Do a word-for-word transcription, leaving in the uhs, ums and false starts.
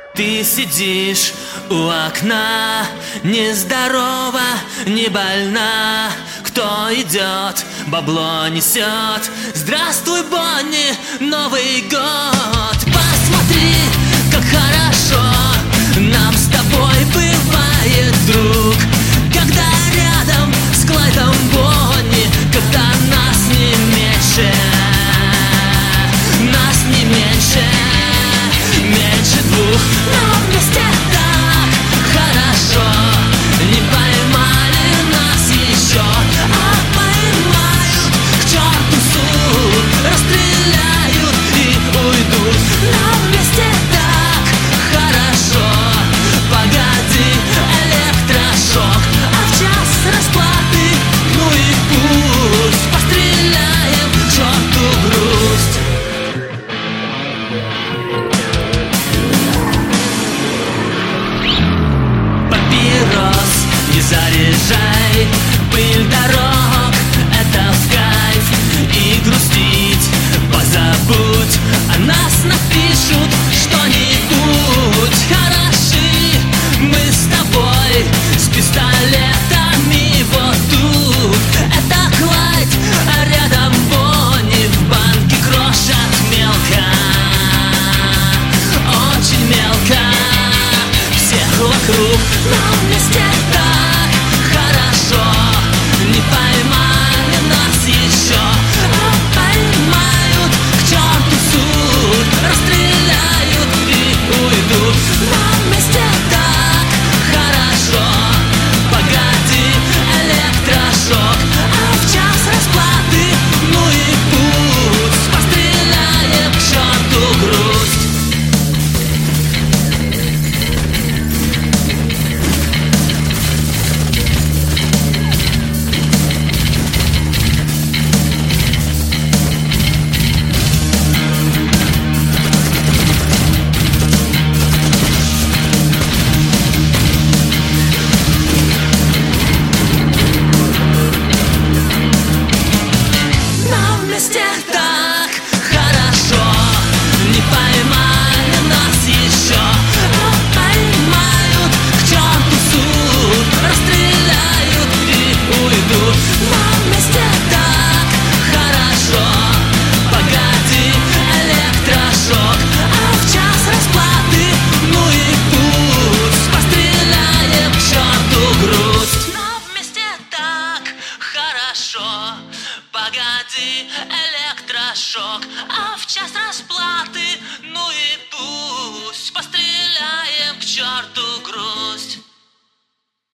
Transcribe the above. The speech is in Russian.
Ты сидишь у окна, нездорова, не больна. Кто идет, бабло несет. Здравствуй, Бонни, Новый год. Посмотри, как хорошо нам с тобой бывает, друг, когда рядом с Клайдом Бонни, когда нас не меньше, нас не меньше, меньше двух, но вместе так хорошо. Не поймали нас еще, а поймают, к черту суд, расстреляют и уйдут. Но вместе так хорошо. Погоди, электрошок, а в час расплаты, ну и пусть постреляем, к черту грусть. Папирос не заряжай, пыль дорог — это в кайф. И грустить позабудь, о нас напишут что-нибудь. Хороши мы с тобой, с пистолетами вот тут. Это Клайд, а рядом Бонни, в банке крошат мелко, очень мелко всех вокруг. Но вместе так хорошо. Не поймали нас еще, а поймают, к черту суд, расстреляют и уйдут. Но вместе так хорошо. Погоди, электрошок, а в час расплаты, ну и пусть постреляем, к черту грусть. Вместе так хорошо. Не поймали нас еще, а поймают, к черту суд, расстреляют и уйдут. Но вместе так хорошо. Погоди, электрошок, а в час расплаты, ну и пусть постреляем, к черту грусть. Но вместе так хорошо. Погоди, электрошок, а в час расплаты